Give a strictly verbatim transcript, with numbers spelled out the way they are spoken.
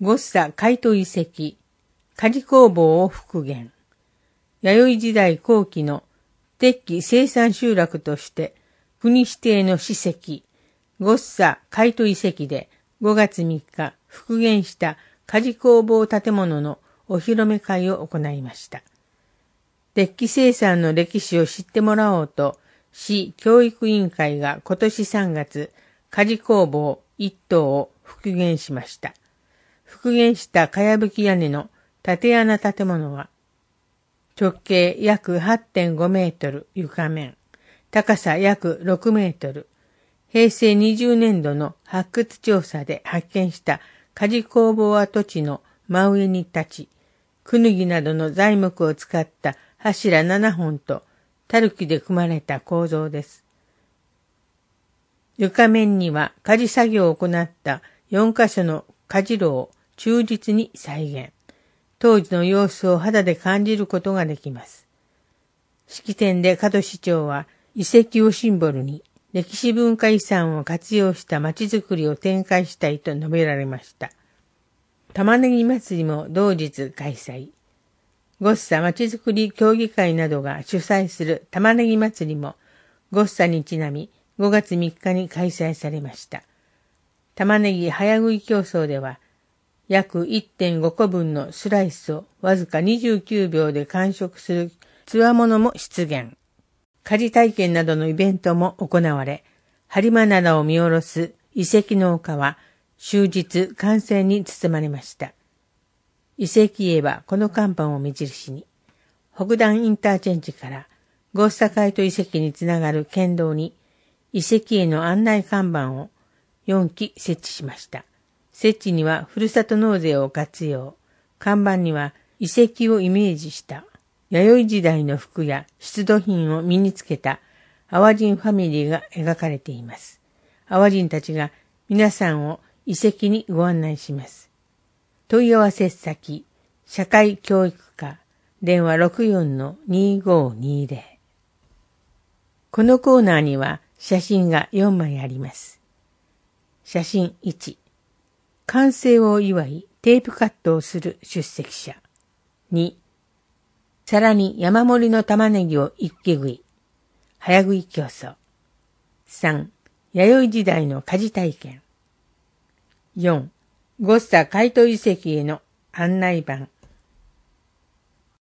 ゴッサ海都遺跡、鍛冶工房を復元。弥生時代後期の鉄器生産集落として国指定の史跡、ゴッサ海都遺跡でごがつみっか復元した鍛冶工房建物のお披露目会を行いました。鉄器生産の歴史を知ってもらおうと、市教育委員会が今年さんがつ、鍛冶工房一棟を復元しました。復元したかやぶき屋根の縦穴建物は、直径約 はってんごメートル床面、高さ約ろくメートル、へいせいにじゅうねんどの発掘調査で発見した鍛冶工房跡地の真上に立ち、クヌギなどの材木を使った柱ななほんと、タルキで組まれた構造です。床面には鍛冶作業を行ったよんかしょの鍛冶炉を忠実に再現。当時の様子を肌で感じることができます。式典で加藤市長は遺跡をシンボルに歴史文化遺産を活用した街づくりを展開したいと述べられました。玉ねぎ祭りも同日開催。ゴッサまちづくり協議会などが主催する玉ねぎ祭りもゴッサにちなみごがつみっかに開催されました。玉ねぎ早食い競争では約 いってんごこぶんのスライスをわずかにじゅうきゅうびょうで完食するつわものも出現。鍛冶体験などのイベントも行われ、播磨灘を見下ろす遺跡の丘は終日歓声に包まれました。遺跡へはこの看板を目印に、北段インターチェンジからゴッサ海都遺跡につながる県道に遺跡への案内看板をよんき設置しました。設置にはふるさと納税を活用。看板には遺跡をイメージした弥生時代の服や出土品を身につけた淡人ファミリーが描かれています。淡人たちが皆さんを遺跡にご案内します。問い合わせ先、社会教育課、電話 ろくよんのにごにぜろ。このコーナーには写真がよんまいあります。写真いち、完成を祝いテープカットをする出席者。に、皿に山盛りの玉ねぎを一気食い、早食い競争。さん、弥生時代の鍛冶体験。よん、ゴッサ海都遺跡への案内板。